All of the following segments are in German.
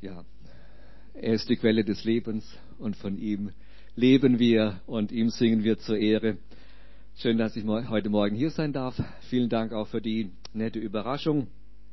Ja, er ist die Quelle des Lebens und von ihm leben wir und ihm singen wir zur Ehre. Schön, dass ich heute Morgen hier sein darf. Vielen Dank auch für die nette Überraschung.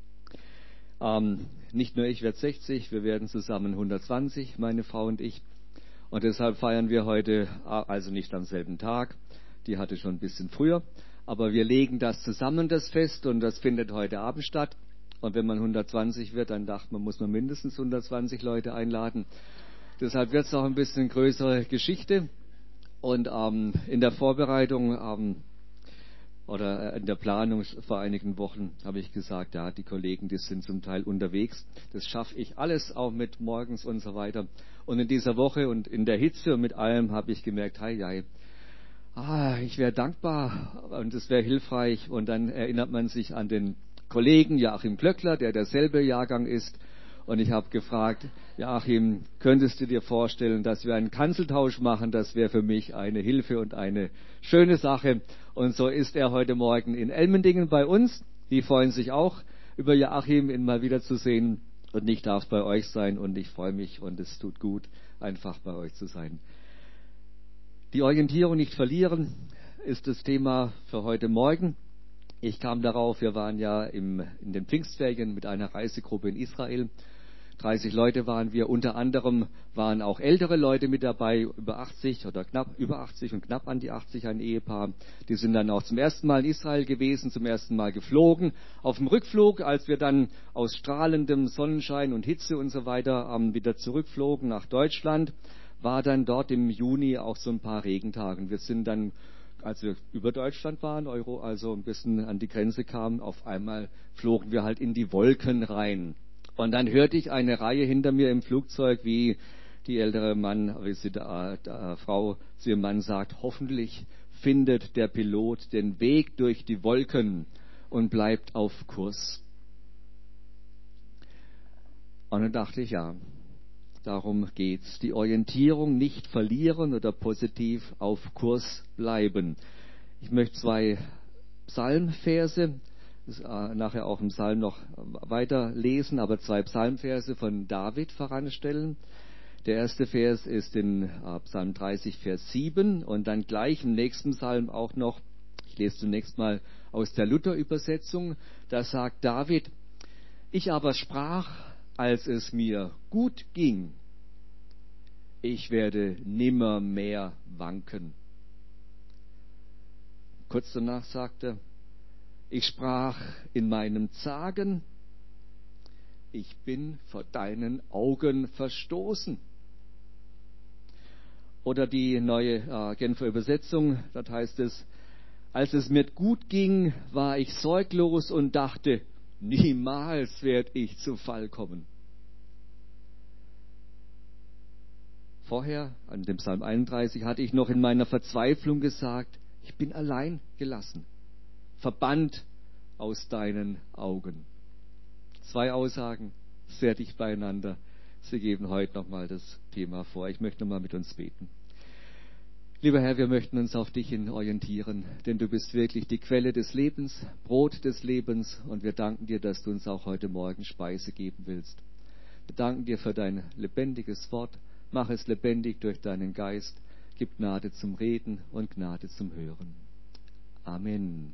Nicht nur ich werde 60, wir werden zusammen 120, meine Frau und ich. Und deshalb feiern wir heute, also nicht am selben Tag, die hatte schon ein bisschen früher, aber wir legen das zusammen, das Fest, und das findet heute Abend statt. Und wenn man 120 wird, dann dachte man, muss man mindestens 120 Leute einladen. Deshalb wird es auch ein bisschen größere Geschichte. Und in der Vorbereitung oder in der Planung vor einigen Wochen habe ich gesagt, ja, die Kollegen, die sind zum Teil unterwegs. Das schaffe ich alles auch mit morgens und so weiter. Und in dieser Woche und in der Hitze und mit allem habe ich gemerkt, ich wäre dankbar und es wäre hilfreich. Und dann erinnert man sich an den Kollegen Joachim Glöckler, der derselbe Jahrgang ist. Und ich habe gefragt, Joachim, könntest du dir vorstellen, dass wir einen Kanzeltausch machen? Das wäre für mich eine Hilfe und eine schöne Sache. Und so ist er heute Morgen in Elmendingen bei uns. Die freuen sich auch über Joachim, ihn mal wieder zu sehen. Und ich darf bei euch sein und ich freue mich und es tut gut, einfach bei euch zu sein. Die Orientierung nicht verlieren ist das Thema für heute Morgen. Ich kam darauf, wir waren ja in den Pfingstferien mit einer Reisegruppe in Israel. 30 Leute waren wir, unter anderem waren auch ältere Leute mit dabei, über 80 oder knapp über 80 und knapp an die 80, ein Ehepaar. Die sind dann auch zum ersten Mal in Israel gewesen, zum ersten Mal geflogen. Auf dem Rückflug, als wir dann aus strahlendem Sonnenschein und Hitze und so weiter wieder zurückflogen nach Deutschland, war dann dort im Juni auch so ein paar Regentagen. Wir sind dann, als wir über Deutschland waren, also ein bisschen an die Grenze kamen, auf einmal flogen wir halt in die Wolken rein. Und dann hörte ich eine Reihe hinter mir im Flugzeug, wie die ältere Frau zu ihrem Mann sagt, hoffentlich findet der Pilot den Weg durch die Wolken und bleibt auf Kurs. Und dann dachte ich, ja, darum geht's. Die Orientierung nicht verlieren oder positiv auf Kurs bleiben. Ich möchte 2 Psalmverse, nachher auch im Psalm noch weiter lesen, aber 2 Psalmverse von David voranstellen. Der erste Vers ist in Psalm 30, Vers 7 und dann gleich im nächsten Psalm auch noch, ich lese zunächst mal aus der Luther-Übersetzung, da sagt David, ich aber sprach, als es mir gut ging, ich werde nimmermehr wanken. Kurz danach sagte, ich sprach in meinem Zagen, ich bin vor deinen Augen verstoßen. Oder die neue Genfer Übersetzung, dort heißt es, als es mir gut ging, war ich sorglos und dachte, niemals werde ich zu Fall kommen. Vorher, an dem Psalm 31, hatte ich noch in meiner Verzweiflung gesagt, ich bin allein gelassen, verbannt aus deinen Augen. 2 Aussagen, sehr dicht beieinander. Sie geben heute nochmal das Thema vor. Ich möchte nochmal mit uns beten. Lieber Herr, wir möchten uns auf dich hin orientieren, denn du bist wirklich die Quelle des Lebens, Brot des Lebens, und wir danken dir, dass du uns auch heute Morgen Speise geben willst. Wir danken dir für dein lebendiges Wort. Mach es lebendig durch deinen Geist. Gib Gnade zum Reden und Gnade zum Hören. Amen.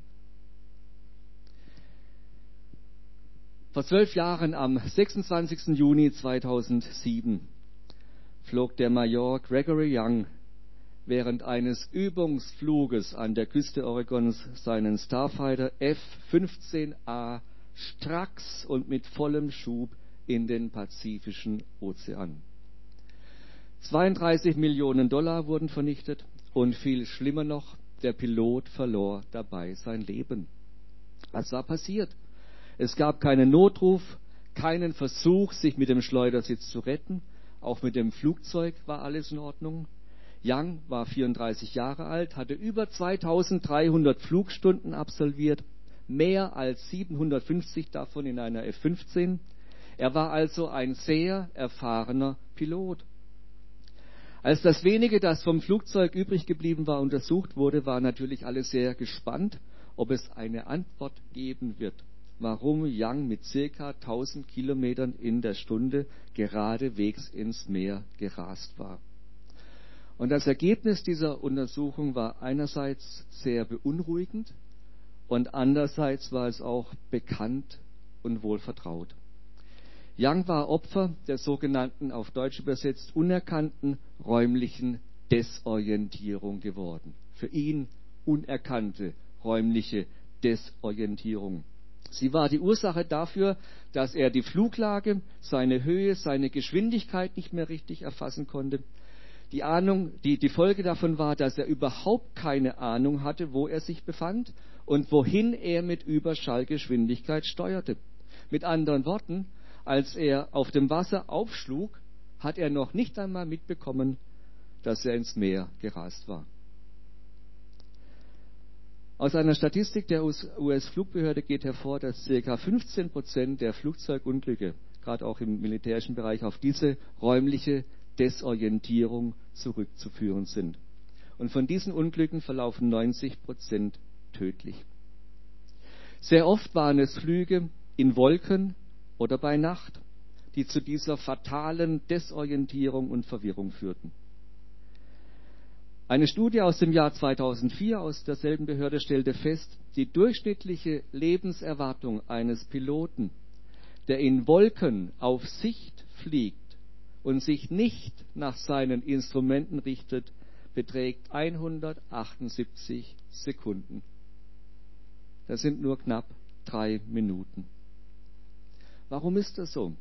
Vor 12 Jahren, am 26. Juni 2007, flog der Major Gregory Young während eines Übungsfluges an der Küste Oregons seinen Starfighter F-15A stracks und mit vollem Schub in den Pazifischen Ozean. 32 Millionen Dollar wurden vernichtet und viel schlimmer noch, der Pilot verlor dabei sein Leben. Was war passiert? Es gab keinen Notruf, keinen Versuch, sich mit dem Schleudersitz zu retten. Auch mit dem Flugzeug war alles in Ordnung. Young war 34 Jahre alt, hatte über 2300 Flugstunden absolviert, mehr als 750 davon in einer F-15. Er war also ein sehr erfahrener Pilot. Als das wenige, das vom Flugzeug übrig geblieben war, untersucht wurde, war natürlich alle sehr gespannt, ob es eine Antwort geben wird. warum Young mit ca. 1000 Kilometern in der Stunde geradewegs ins Meer gerast war. Und das Ergebnis dieser Untersuchung war einerseits sehr beunruhigend und andererseits war es auch bekannt und wohlvertraut. Young war Opfer der sogenannten, auf Deutsch übersetzt, unerkannten räumlichen Desorientierung geworden. Für ihn unerkannte räumliche Desorientierung. Sie war die Ursache dafür, dass er die Fluglage, seine Höhe, seine Geschwindigkeit nicht mehr richtig erfassen konnte. Die Folge davon war, dass er überhaupt keine Ahnung hatte, wo er sich befand und wohin er mit Überschallgeschwindigkeit steuerte. Mit anderen Worten, als er auf dem Wasser aufschlug, hat er noch nicht einmal mitbekommen, dass er ins Meer gerast war. Aus einer Statistik der US-Flugbehörde geht hervor, dass ca. 15% der Flugzeugunglücke, gerade auch im militärischen Bereich, auf diese räumliche Desorientierung zurückzuführen sind. Und von diesen Unglücken verlaufen 90% tödlich. Sehr oft waren es Flüge in Wolken oder bei Nacht, die zu dieser fatalen Desorientierung und Verwirrung führten. Eine Studie aus dem Jahr 2004 aus derselben Behörde stellte fest, die durchschnittliche Lebenserwartung eines Piloten, der in Wolken auf Sicht fliegt und sich nicht nach seinen Instrumenten richtet, beträgt 178 Sekunden. Das sind nur knapp 3 Minuten. Warum ist das so?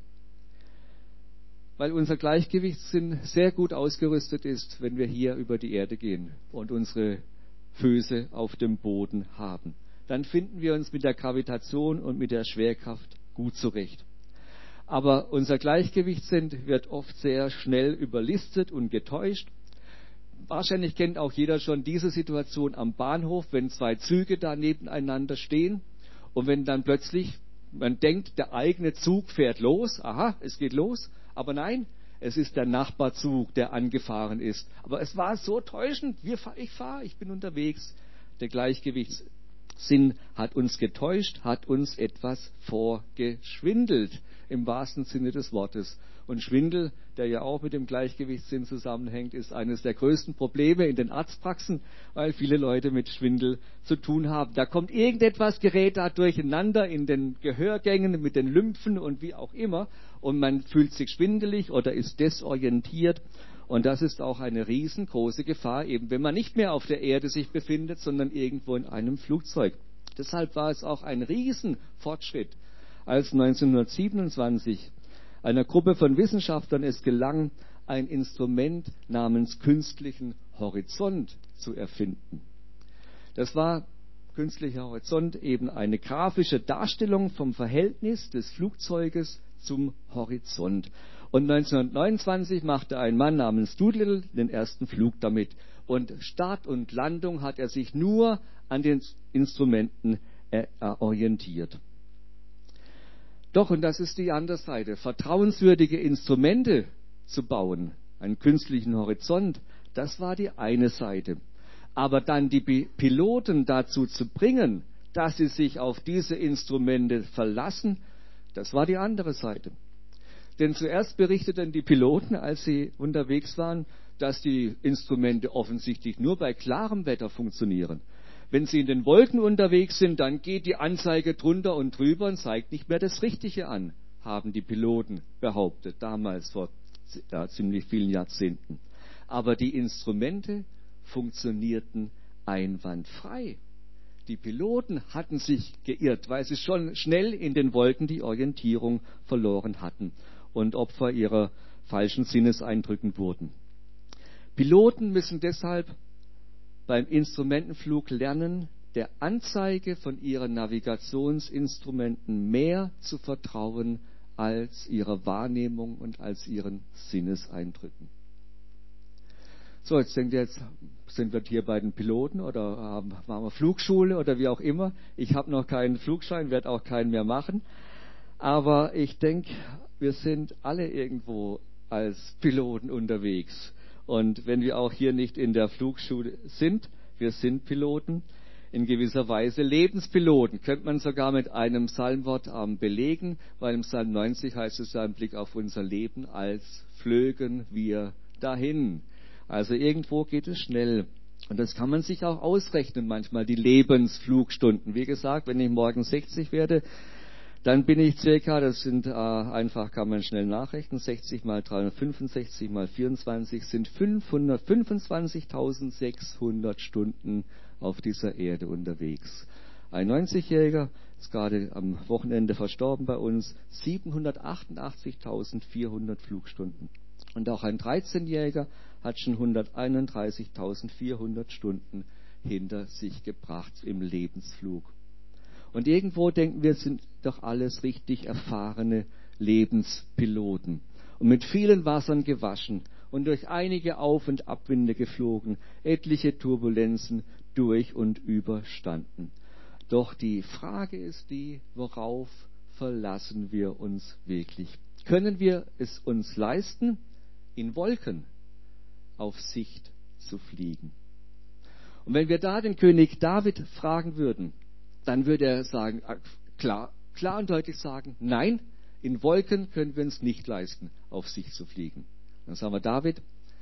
Weil unser Gleichgewichtssinn sehr gut ausgerüstet ist, wenn wir hier über die Erde gehen und unsere Füße auf dem Boden haben. Dann finden wir uns mit der Gravitation und mit der Schwerkraft gut zurecht. Aber unser Gleichgewichtssinn wird oft sehr schnell überlistet und getäuscht. Wahrscheinlich kennt auch jeder schon diese Situation am Bahnhof, wenn 2 Züge da nebeneinander stehen und wenn dann plötzlich man denkt, der eigene Zug fährt los, aha, es geht los, aber nein, es ist der Nachbarzug, der angefahren ist. Aber es war so täuschend, ich bin unterwegs. Der Gleichgewichtssinn hat uns getäuscht, hat uns etwas vorgeschwindelt, im wahrsten Sinne des Wortes. Und Schwindel, der ja auch mit dem Gleichgewichtssinn zusammenhängt, ist eines der größten Probleme in den Arztpraxen, weil viele Leute mit Schwindel zu tun haben. Da kommt irgendetwas, gerät da durcheinander in den Gehörgängen, mit den Lymphen und wie auch immer. Und man fühlt sich schwindelig oder ist desorientiert. Und das ist auch eine riesengroße Gefahr, eben wenn man nicht mehr auf der Erde sich befindet, sondern irgendwo in einem Flugzeug. Deshalb war es auch ein Riesenfortschritt, als 1927 einer Gruppe von Wissenschaftlern es gelang, ein Instrument namens künstlichen Horizont zu erfinden. Das war künstlicher Horizont eben eine grafische Darstellung vom Verhältnis des Flugzeuges zum Horizont. Und 1929 machte ein Mann namens Doolittle den ersten Flug damit. Und Start und Landung hat er sich nur an den Instrumenten orientiert. Doch, und das ist die andere Seite, vertrauenswürdige Instrumente zu bauen, einen künstlichen Horizont, das war die eine Seite. Aber dann die Piloten dazu zu bringen, dass sie sich auf diese Instrumente verlassen, das war die andere Seite. Denn zuerst berichteten die Piloten, als sie unterwegs waren, dass die Instrumente offensichtlich nur bei klarem Wetter funktionieren. Wenn Sie in den Wolken unterwegs sind, dann geht die Anzeige drunter und drüber und zeigt nicht mehr das Richtige an, haben die Piloten behauptet, damals vor ziemlich vielen Jahrzehnten. Aber die Instrumente funktionierten einwandfrei. Die Piloten hatten sich geirrt, weil sie schon schnell in den Wolken die Orientierung verloren hatten und Opfer ihrer falschen Sinneseindrücken wurden. Piloten müssen deshalb beim Instrumentenflug lernen, der Anzeige von ihren Navigationsinstrumenten mehr zu vertrauen als ihrer Wahrnehmung und als ihren Sinneseindrücken. So, jetzt denkt ihr, jetzt sind wir hier bei den Piloten oder machen wir Flugschule oder wie auch immer. Ich habe noch keinen Flugschein, werde auch keinen mehr machen. Aber ich denke, wir sind alle irgendwo als Piloten unterwegs. Und wenn wir auch hier nicht in der Flugschule sind, wir sind Piloten. in gewisser Weise Lebenspiloten. Könnte man sogar mit einem Psalmwort belegen, weil im Psalm 90 heißt es ja im Blick auf unser Leben, als flögen wir dahin. Also irgendwo geht es schnell. Und das kann man sich auch ausrechnen manchmal, die Lebensflugstunden. Wie gesagt, wenn ich morgen 60 werde, dann bin ich circa, das sind einfach, kann man schnell nachrechnen, 60 mal 365 mal 24 sind 25.600 Stunden auf dieser Erde unterwegs. Ein 90-Jähriger ist gerade am Wochenende verstorben bei uns, 788.400 Flugstunden. Und auch ein 13-Jähriger hat schon 131.400 Stunden hinter sich gebracht im Lebensflug. Und irgendwo denken wir, sind doch alles richtig erfahrene Lebenspiloten. Und mit vielen Wassern gewaschen und durch einige Auf- und Abwinde geflogen, etliche Turbulenzen durch und überstanden. Doch die Frage ist die, worauf verlassen wir uns wirklich? Können wir es uns leisten, in Wolken auf Sicht zu fliegen? Und wenn wir da den König David fragen würden, dann würde er sagen, klar und deutlich sagen, nein, in Wolken können wir uns nicht leisten, auf Sicht zu fliegen. Dann sagen wir, David,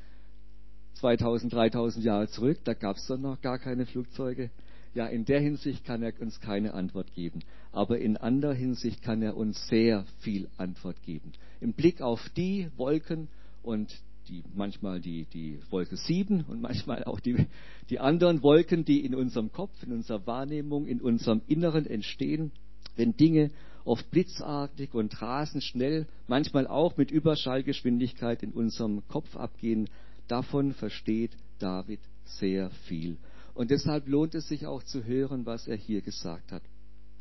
2000, 3000 Jahre zurück, da gab es doch noch gar keine Flugzeuge. Ja, in der Hinsicht kann er uns keine Antwort geben. Aber in anderer Hinsicht kann er uns sehr viel Antwort geben. Im Blick auf die Wolken und manchmal die Wolke 7 und manchmal auch die anderen Wolken, die in unserem Kopf, in unserer Wahrnehmung, in unserem Inneren entstehen, wenn Dinge oft blitzartig und rasend schnell, manchmal auch mit Überschallgeschwindigkeit in unserem Kopf abgehen, davon versteht David sehr viel. Und deshalb lohnt es sich auch zu hören, was er hier gesagt hat.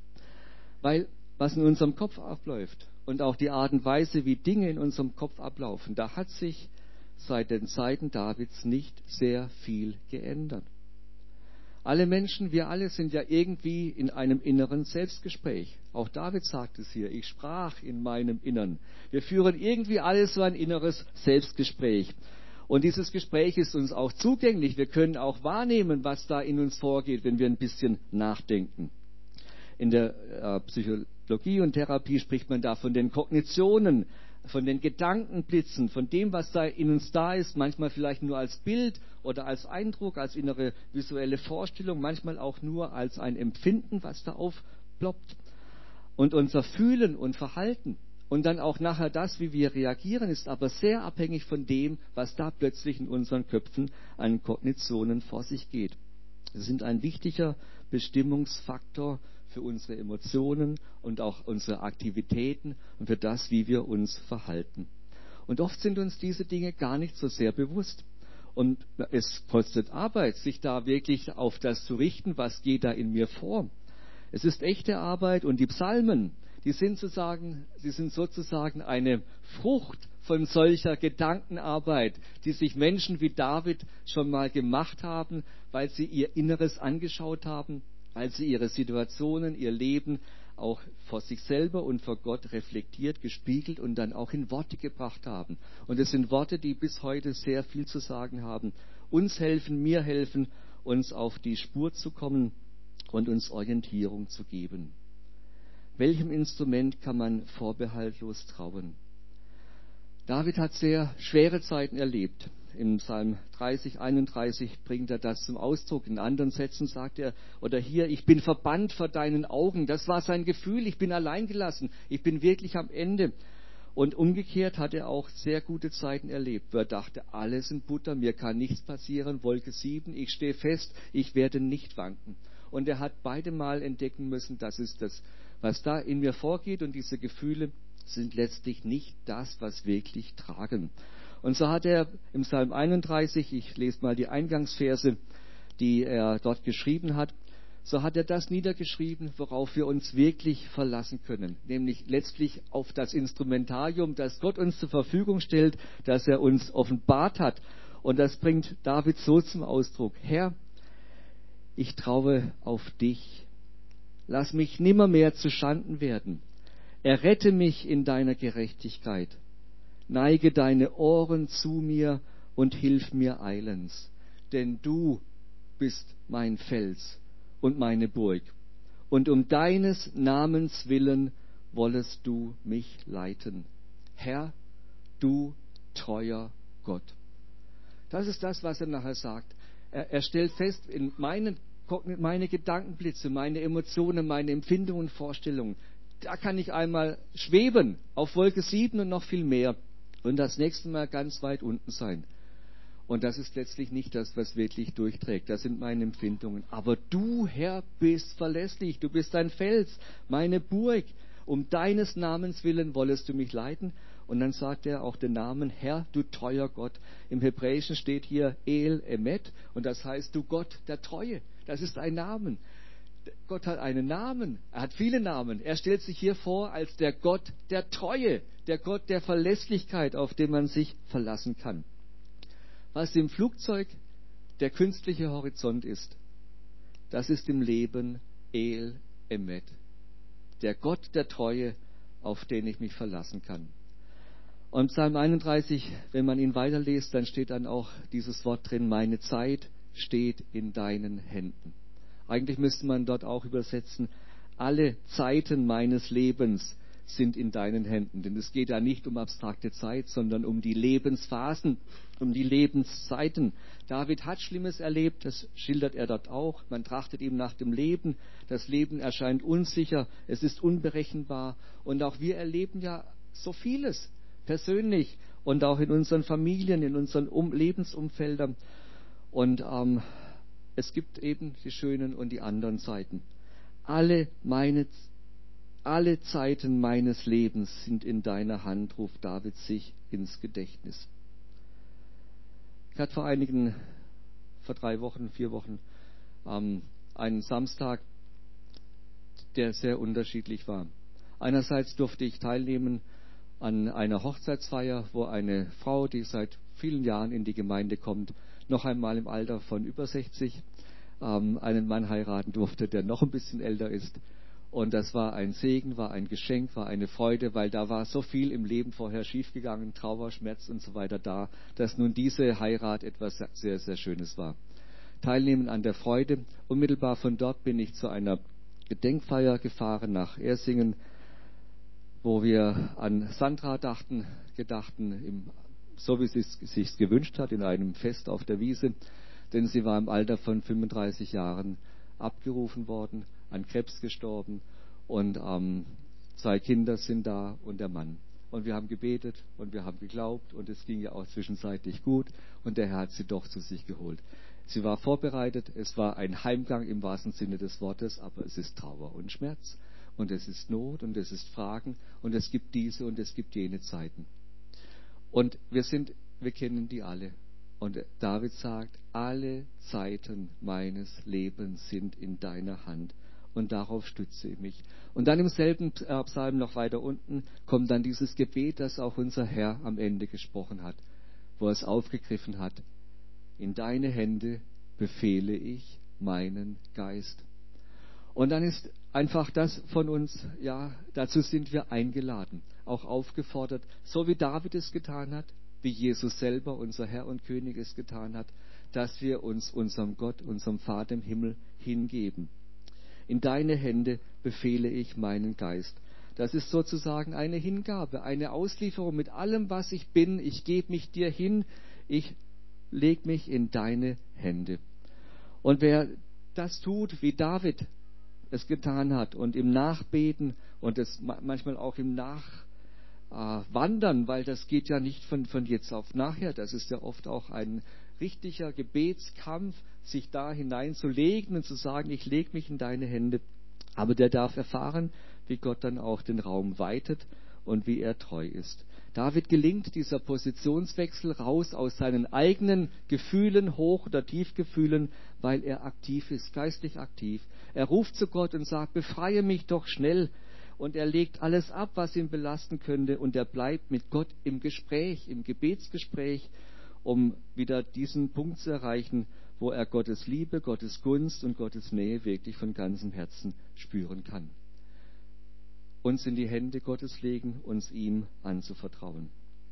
Weil was in unserem Kopf abläuft und auch die Art und Weise, wie Dinge in unserem Kopf ablaufen, da hat sich seit den Zeiten Davids nicht sehr viel geändert. Alle Menschen, wir alle sind ja irgendwie in einem inneren Selbstgespräch. Auch David sagt es hier, ich sprach in meinem Innern. Wir führen irgendwie alles so ein inneres Selbstgespräch. Und dieses Gespräch ist uns auch zugänglich. Wir können auch wahrnehmen, was da in uns vorgeht, wenn wir ein bisschen nachdenken. In der Psychologie und Therapie spricht man da von den Kognitionen, von den Gedankenblitzen, von dem, was da in uns da ist, manchmal vielleicht nur als Bild oder als Eindruck, als innere visuelle Vorstellung, manchmal auch nur als ein Empfinden, was da aufploppt. Und unser Fühlen und Verhalten und dann auch nachher das, wie wir reagieren, ist aber sehr abhängig von dem, was da plötzlich in unseren Köpfen an Kognitionen vor sich geht. Sie sind ein wichtiger Bestimmungsfaktor für unsere Emotionen und auch unsere Aktivitäten und für das, wie wir uns verhalten. Und oft sind uns diese Dinge gar nicht so sehr bewusst. Und es kostet Arbeit, sich da wirklich auf das zu richten, was geht da in mir vor. Es ist echte Arbeit und die Psalmen, die sind sozusagen eine Frucht von solcher Gedankenarbeit, die sich Menschen wie David schon mal gemacht haben, weil sie ihr Inneres angeschaut haben, weil sie ihre Situationen, ihr Leben auch vor sich selber und vor Gott reflektiert, gespiegelt und dann auch in Worte gebracht haben. Und es sind Worte, die bis heute sehr viel zu sagen haben, uns helfen, mir helfen, uns auf die Spur zu kommen und uns Orientierung zu geben. Welchem Instrument kann man vorbehaltlos trauen? David hat sehr schwere Zeiten erlebt. Im Psalm 30, 31 bringt er das zum Ausdruck. In anderen Sätzen sagt er, oder hier, ich bin verbannt vor deinen Augen. Das war sein Gefühl, ich bin alleingelassen, ich bin wirklich am Ende. Und umgekehrt hat er auch sehr gute Zeiten erlebt, wo er dachte, alles in Butter, mir kann nichts passieren, Wolke 7, ich stehe fest, ich werde nicht wanken. Und er hat beide Mal entdecken müssen, das ist das, was da in mir vorgeht, und diese Gefühle sind letztlich nicht das, was wirklich tragen. Und so hat er im Psalm 31, ich lese mal die Eingangsverse, die er dort geschrieben hat, so hat er das niedergeschrieben, worauf wir uns wirklich verlassen können, nämlich letztlich auf das Instrumentarium, das Gott uns zur Verfügung stellt, das er uns offenbart hat. Und das bringt David so zum Ausdruck: Herr, ich traue auf dich. Lass mich nimmermehr zu Schanden werden. Errette mich in deiner Gerechtigkeit. Neige deine Ohren zu mir und hilf mir eilends. Denn du bist mein Fels und meine Burg. Und um deines Namens willen wollest du mich leiten. Herr, du treuer Gott. Das ist das, was er nachher sagt. Er stellt fest, in meine Gedankenblitze, meine Emotionen, meine Empfindungen und Vorstellungen, da kann ich einmal schweben auf Wolke 7 und noch viel mehr und das nächste Mal ganz weit unten sein. Und das ist letztlich nicht das, was wirklich durchträgt. Das sind meine Empfindungen. Aber du, Herr, bist verlässlich. Du bist ein Fels, meine Burg. Um deines Namens willen wollest du mich leiten. Und dann sagt er auch den Namen, Herr, du treuer Gott. Im Hebräischen steht hier El Emet. Und das heißt, du Gott der Treue. Das ist ein Name. Gott hat einen Namen. Er hat viele Namen. Er stellt sich hier vor als der Gott der Treue. Der Gott der Verlässlichkeit, auf den man sich verlassen kann. Was im Flugzeug der künstliche Horizont ist, das ist im Leben El Emet, der Gott der Treue, auf den ich mich verlassen kann. Und Psalm 31, wenn man ihn weiterliest, dann steht dann auch dieses Wort drin, meine Zeit steht in deinen Händen. Eigentlich müsste man dort auch übersetzen, alle Zeiten meines Lebens sind in deinen Händen. Denn es geht ja nicht um abstrakte Zeit, sondern um die Lebensphasen, um die Lebenszeiten. David hat Schlimmes erlebt, das schildert er dort auch. Man trachtet ihm nach dem Leben. Das Leben erscheint unsicher, es ist unberechenbar. Und auch wir erleben ja so vieles, persönlich und auch in unseren Familien, in unseren Lebensumfeldern. Und es gibt eben die schönen und die anderen Seiten. Alle Zeiten meines Lebens sind in deiner Hand, ruft David sich ins Gedächtnis. Ich hatte vor 4 Wochen, einen Samstag, der sehr unterschiedlich war. Einerseits durfte ich teilnehmen an einer Hochzeitsfeier, wo eine Frau, die seit vielen Jahren in die Gemeinde kommt, noch einmal im Alter von über 60 einen Mann heiraten durfte, der noch ein bisschen älter ist. Und das war ein Segen, war ein Geschenk, war eine Freude, weil da war so viel im Leben vorher schiefgegangen, Trauer, Schmerz und so weiter da, dass nun diese Heirat etwas sehr, sehr Schönes war. Teilnehmen an der Freude. Unmittelbar von dort bin ich zu einer Gedenkfeier gefahren nach Ersingen, wo wir an Sandra gedachten, so wie sie es sich gewünscht hat, in einem Fest auf der Wiese. Denn sie war im Alter von 35 Jahren abgerufen worden, an Krebs gestorben und 2 Kinder sind da und der Mann. Und wir haben gebetet und wir haben geglaubt und es ging ja auch zwischenzeitlich gut und der Herr hat sie doch zu sich geholt. Sie war vorbereitet, es war ein Heimgang im wahrsten Sinne des Wortes, aber es ist Trauer und Schmerz und es ist Not und es ist Fragen und es gibt diese und es gibt jene Zeiten. Und wir kennen die alle. Und David sagt, alle Zeiten meines Lebens sind in deiner Hand. Und darauf stütze ich mich. Und dann im selben Psalm noch weiter unten kommt dann dieses Gebet, das auch unser Herr am Ende gesprochen hat, wo er es aufgegriffen hat. In deine Hände befehle ich meinen Geist. Und dann ist einfach das von uns, ja, dazu sind wir eingeladen, auch aufgefordert, so wie David es getan hat, wie Jesus selber, unser Herr und König, es getan hat, dass wir uns unserem Gott, unserem Vater im Himmel hingeben. In deine Hände befehle ich meinen Geist. Das ist sozusagen eine Hingabe, eine Auslieferung mit allem, was ich bin. Ich gebe mich dir hin, ich lege mich in deine Hände. Und wer das tut, wie David es getan hat und im Nachbeten und es manchmal auch im Nachwandern, weil das geht ja nicht von jetzt auf nachher, das ist ja oft auch ein richtiger Gebetskampf, sich da hineinzulegen und zu sagen, ich lege mich in deine Hände. Aber der darf erfahren, wie Gott dann auch den Raum weitet und wie er treu ist. David gelingt dieser Positionswechsel raus aus seinen eigenen Gefühlen, Hoch- oder Tiefgefühlen, weil er aktiv ist, geistlich aktiv. Er ruft zu Gott und sagt, befreie mich doch schnell. Und er legt alles ab, was ihn belasten könnte. Und er bleibt mit Gott im Gespräch, im Gebetsgespräch, um wieder diesen Punkt zu erreichen, wo er Gottes Liebe, Gottes Gunst und Gottes Nähe wirklich von ganzem Herzen spüren kann. Uns in die Hände Gottes legen, uns ihm anzuvertrauen.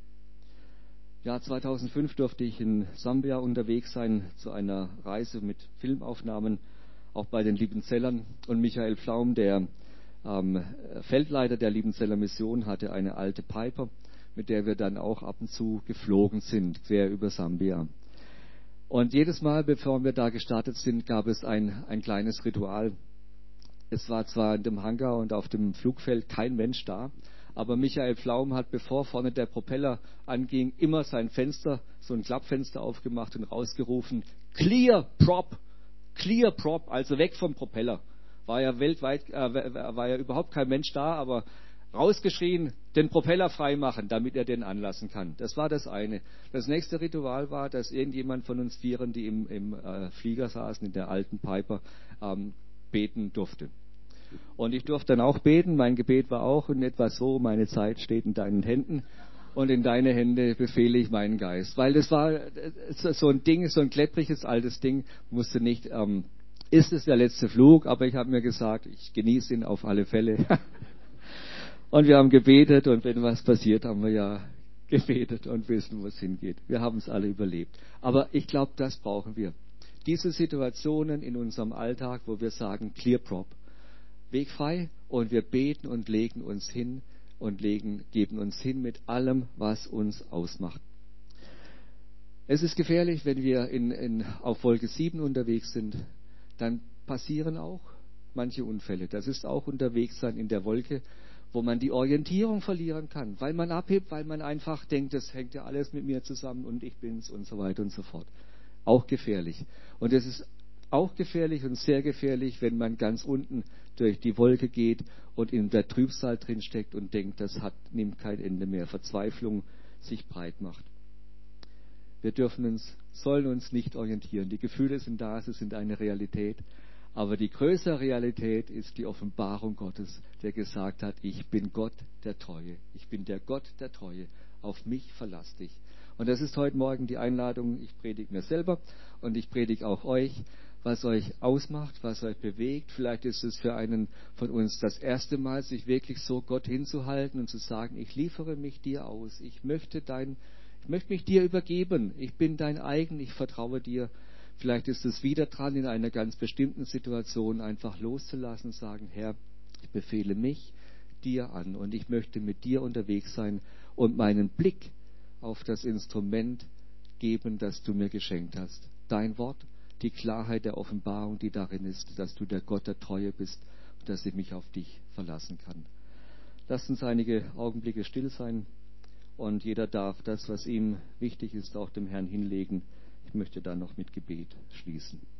Jahr 2005 durfte ich in Sambia unterwegs sein zu einer Reise mit Filmaufnahmen auch bei den Liebenzellern. Und Michael Pflaum, der Feldleiter der Liebenzeller Mission, hatte eine alte Piper, mit der wir dann auch ab und zu geflogen sind, quer über Sambia. Und jedes Mal, bevor wir da gestartet sind, gab es ein kleines Ritual. Es war zwar in dem Hangar und auf dem Flugfeld kein Mensch da, aber Michael Pflaum hat, bevor vorne der Propeller anging, immer sein Fenster, so ein Klappfenster aufgemacht und rausgerufen: Clear Prop, also weg vom Propeller. War ja weltweit, war ja überhaupt kein Mensch da, aber rausgeschrien, den Propeller freimachen, damit er den anlassen kann. Das war das eine. Das nächste Ritual war, dass irgendjemand von uns Vieren, die im Flieger saßen, in der alten Piper, beten durfte. Und ich durfte dann auch beten. Mein Gebet war auch in etwa so: Meine Zeit steht in deinen Händen und in deine Hände befehle ich meinen Geist. Weil das war so ein Ding, so ein kleppriges altes Ding, musste nicht, ist es der letzte Flug, aber ich habe mir gesagt, ich genieße ihn auf alle Fälle. Und wir haben gebetet, und wenn was passiert, haben wir ja gebetet und wissen, wo es hingeht. Wir haben es alle überlebt. Aber ich glaube, das brauchen wir. Diese Situationen in unserem Alltag, wo wir sagen, Clear Prop, Weg frei, und wir beten und legen uns hin und geben uns hin mit allem, was uns ausmacht. Es ist gefährlich, wenn wir auf Wolke 7 unterwegs sind, dann passieren auch manche Unfälle. Das ist auch unterwegs sein in der Wolke, wo man die Orientierung verlieren kann, weil man abhebt, weil man einfach denkt, das hängt ja alles mit mir zusammen und ich bin's und so weiter und so fort. Auch gefährlich. Und es ist auch gefährlich und sehr gefährlich, wenn man ganz unten durch die Wolke geht und in der Trübsal drin steckt und denkt, nimmt kein Ende mehr. Verzweiflung sich breit macht. Wir sollen uns nicht orientieren. Die Gefühle sind da, sie sind eine Realität. Aber die größere Realität ist die Offenbarung Gottes, der gesagt hat, ich bin Gott der Treue. Ich bin der Gott der Treue. Auf mich verlass dich. Und das ist heute Morgen die Einladung. Ich predige mir selber und ich predige auch euch, was euch ausmacht, was euch bewegt. Vielleicht ist es für einen von uns das erste Mal, sich wirklich so Gott hinzuhalten und zu sagen, ich liefere mich dir aus. Ich möchte mich dir übergeben. Ich bin dein eigen, ich vertraue dir. Vielleicht ist es wieder dran, in einer ganz bestimmten Situation einfach loszulassen, sagen, Herr, ich befehle mich dir an und ich möchte mit dir unterwegs sein und meinen Blick auf das Instrument geben, das du mir geschenkt hast. Dein Wort, die Klarheit der Offenbarung, die darin ist, dass du der Gott der Treue bist und dass ich mich auf dich verlassen kann. Lasst uns einige Augenblicke still sein und jeder darf das, was ihm wichtig ist, auch dem Herrn hinlegen. Ich möchte dann noch mit Gebet schließen.